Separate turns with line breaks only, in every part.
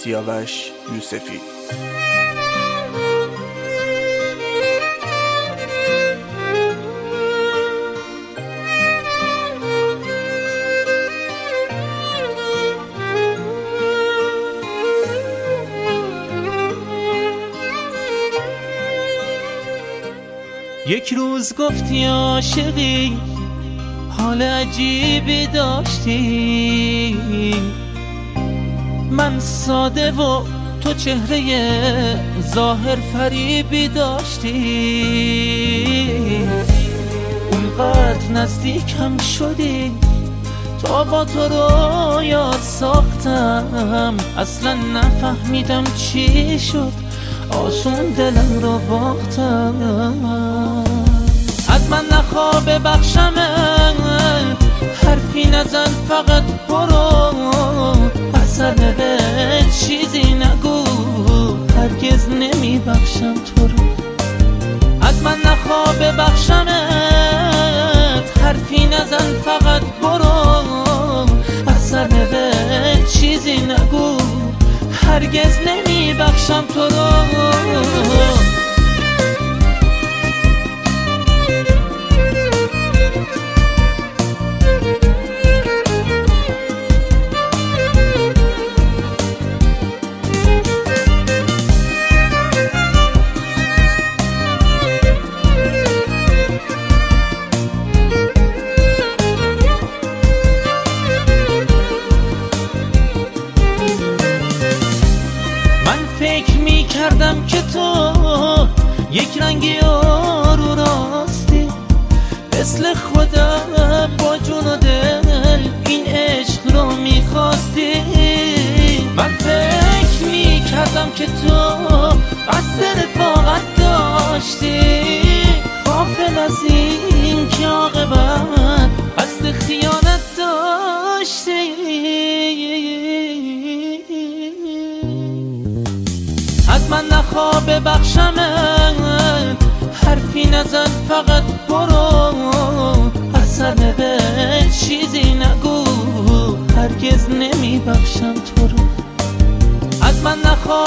سیاوش یوسفی.
یک روز گفتی عاشقی، حال عجیبی داشتی، من ساده و تو چهره ظاهر فریبی داشتی. اونقدر نزدیکم شدی تا با تو رو یاد ساختم، اصلا نفهمیدم چی شد، آسون دلم رو باختم. از من نخوا ببخشمت، حرفی نزن فقط برو، اصلا چیزی نگو، هرگز نمیبخشم تو رو. از من نخوا ببخشمت، حرفی نزن فقط برو، اصلا چیزی نگو، هرگز نمیبخشم تو رو. فکر می کردم که تو یک رنگی رو راستی، مثل خودم با جون و دل این عشق رو می خواستی. من فکر می کردم که تو قصد رفاقت داشتی، غافل از این که عاقبت قصد خیانت داشتی. از من نخوا ببخشمت، حرفی نزن فقط برو، اصلا چیزی نگو، هرگز نمیبخشم تو رو. از من نخوا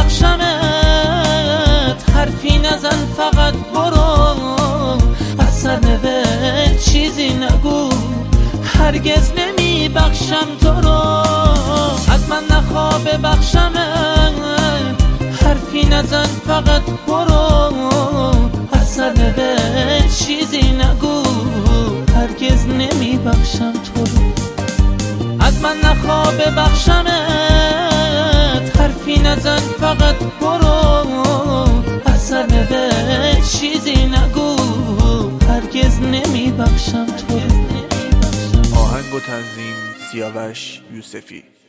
ببخشمت، حرفی نزن فقط برو، اصلا چیزی نگو، هرگز نمیبخشم تو رو. از من نخوا ببخشمت، حرفی نزن فقط برو، اصلا چیزی نگو، هرگز نمیبخشم تو رو. از من نخوا ببخشمت، حرفی نزن فقط برو، اصلا چیزی نگو، هرگز نمیبخشم تو رو.
آهنگ و تنظیم سیاوش یوسفی.